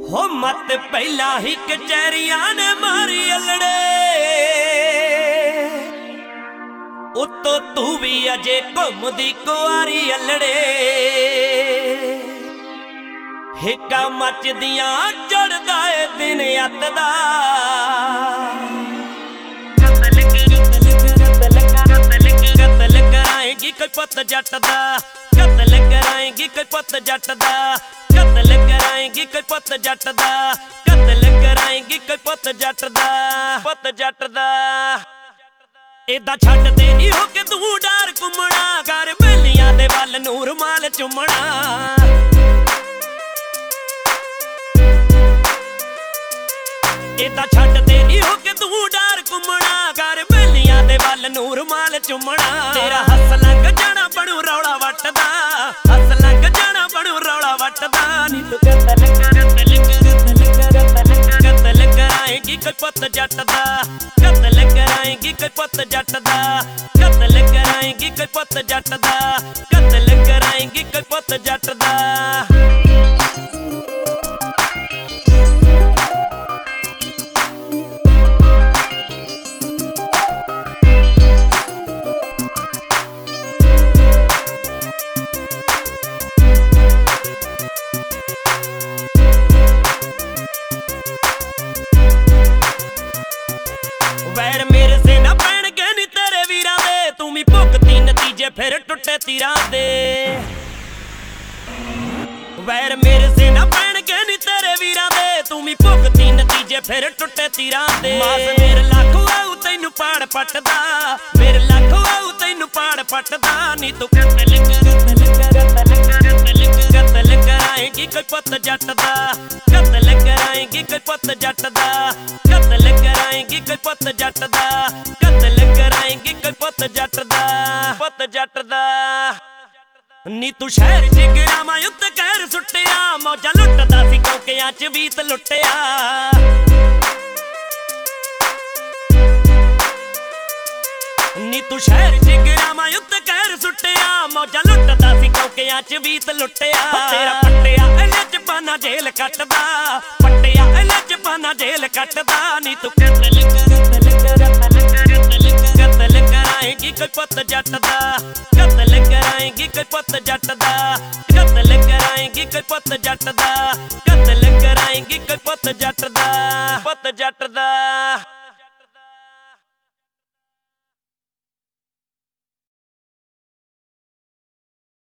हो मत पहला ही कचहरियां ने मारी अलड़े, उत्तो तू भी अजे घुमदी कुआरी अलड़े। हिक्का मचदियां चढ़दा ए दिन अत दा, कतल कराएगी कोई पुत जट दा, कतल कराएगी कोई पुत जट दा, कतल कराएगी कोई पुत जट दा, कतल कराएगी कोई पुत जट दा, पुत जट दा। इदा छड्डदे नहीं हो के तू डर घुमना, कर बेलियां दे वल नूर माल चुमना। इदा छड्डदे नहीं हो के तू डर घुमना, कर बेलियां दे वल नूर माल चुमना। तेरा हस लंघ जाना बनू रौला वटदा, हस लंघ जाना बनू रौला वटदा। नी तू कतल कराएगी कोई पुत जट दा, कतल कराएगी कोई पुत जट दा, कतल कराएगी कोई पुत जट दा, कतल कराएगी कोई पुत जट दा। वैर मेरे से ना पैणगे नी तेरे वीरां दे, तू भी भुगती नतीजे फिर टुटे तीरां दे। वैर मेरे से ना पैणगे नी तेरे वीरां दे, तू भी भुगती नतीजे फिर टुटे तीरां दे। मास मेरे लख आऊ तैनू पाड़ पटदा, मेरे लख आऊ तैनू पाड़ पटदा। नी तू कतल कराएगी कोई पुत जट दा, कतल कराएगी कोई पुत जट दा, कतल कराएगी कोई पुत जट दा, कतल कराएगी कोई पुत जट दा, पुत जट दा। नी तू शहर च गिरावां उत्ते कहर सुट्टिया, मौजा लुटदा सी कौकियां च बीत लुट्टिया। नी तू शहर च गिरावां उत्ते कहर सुट्टिया, मौजा लुटदा सी कौकियां च बीत लुट्टिया। तेरा पट्टिया एले च पाना जेल कटदा, पट्टिया एले च पाना जेल कटदा। नी तू कतल कराएगी कोई पुत जट दा, कतल कराएगी कोई पुत जट दा, कतल कराएगी कोई पुत जट दा, कतल कराएगी कोई पुत जट दा, पुत जट दा।